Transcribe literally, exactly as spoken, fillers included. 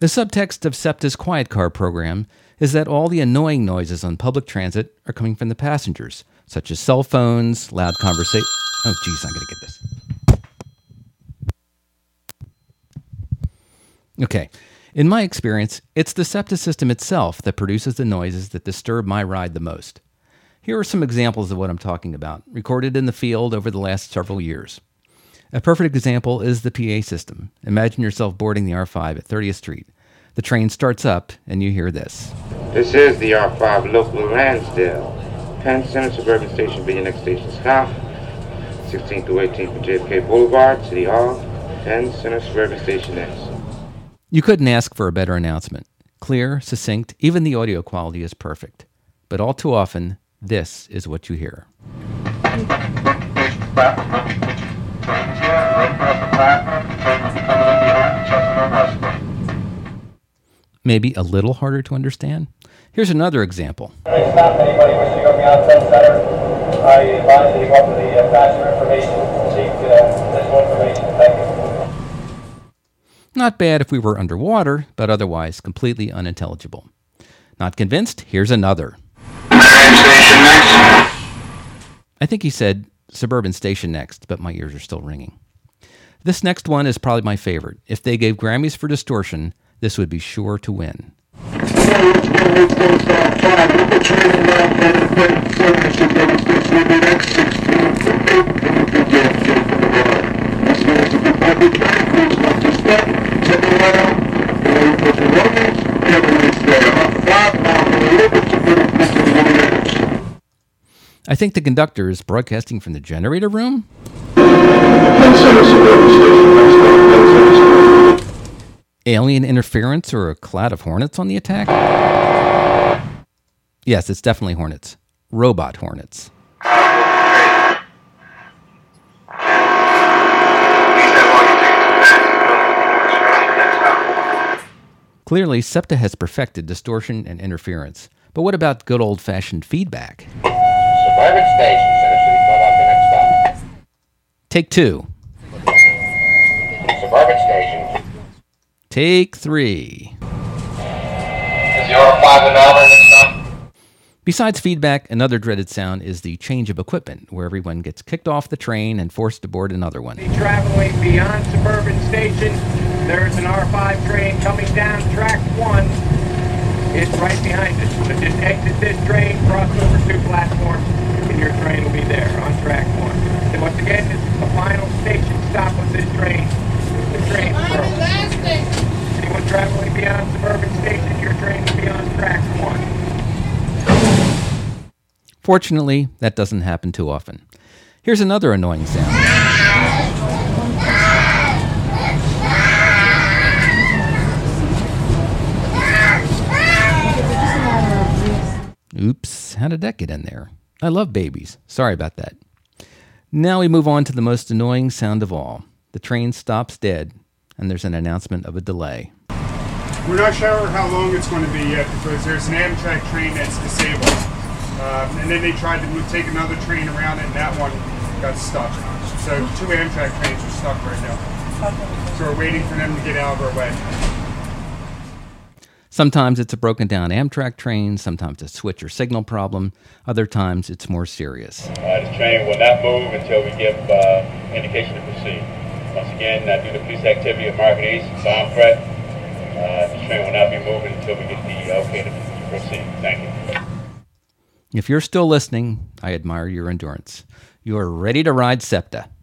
The subtext of SEPTA's Quiet Car program is that all the annoying noises on public transit are coming from the passengers, such as cell phones, loud conversation. Oh, geez, I'm going to get this. Okay. In my experience, it's the SEPTA system itself that produces the noises that disturb my ride the most. Here are some examples of what I'm talking about, recorded in the field over the last several years. A perfect example is the P A system. Imagine yourself boarding the R five at thirtieth Street. The train starts up, and you hear this. This is the R five local of Lansdale. Penn Center Suburban Station, be your next station stop. sixteenth to eighteenth for J F K Boulevard, City Hall. Penn Center Suburban Station next. You couldn't ask for a better announcement. Clear, succinct, even the audio quality is perfect. But all too often, this is what you hear. Maybe a little harder to understand? Here's another example. Stop anybody wishing to go beyond Penn Center. I advise that you go up to the uh, passenger information, seek uh, additional information. Thank you. Not bad if we were underwater, but otherwise completely unintelligible. Not convinced? Here's another. I think he said Suburban Station next, but my ears are still ringing. This next one is probably my favorite. If they gave Grammys for distortion, this would be sure to win. I think the conductor is broadcasting from the generator room. Alien interference or a cloud of hornets on the attack? Yes, it's definitely hornets. Robot hornets. Clearly, SEPTA has perfected distortion and interference. But what about good old-fashioned feedback? Suburban Station, Center City, cut off the next stop. Take two. Suburban Station. Take three. Is the R five and Melbourne next stop? Besides feedback, another dreaded sound is the change of equipment, where everyone gets kicked off the train and forced to board another one. Traveling beyond Suburban Station, there's an R five train coming down track one. It's right behind us. So just exit this train, cross over two platforms, and your train will be there on track one. And once again, this is the final station stop of this train. The train broke. Anyone traveling beyond Suburban Station, your train will be on track one. Fortunately, that doesn't happen too often. Here's another annoying sound. Oops, how did that get in there? I love babies. Sorry about that. Now we move on to the most annoying sound of all. The train stops dead, and there's an announcement of a delay. We're not sure how long it's going to be yet because there's an Amtrak train that's disabled. Um, and then they tried to move, take another train around it, and that one got stuck. So two Amtrak trains are stuck right now. So we're waiting for them to get out of our way. Sometimes it's a broken down Amtrak train, sometimes a switch or signal problem, other times it's more serious. Uh, this train will not move until we give uh, indication to proceed. Once again, uh, due to police activity at Market East, bomb threat, uh, this train will not be moving until we get the okay to proceed. Thank you. If you're still listening, I admire your endurance. You are ready to ride SEPTA.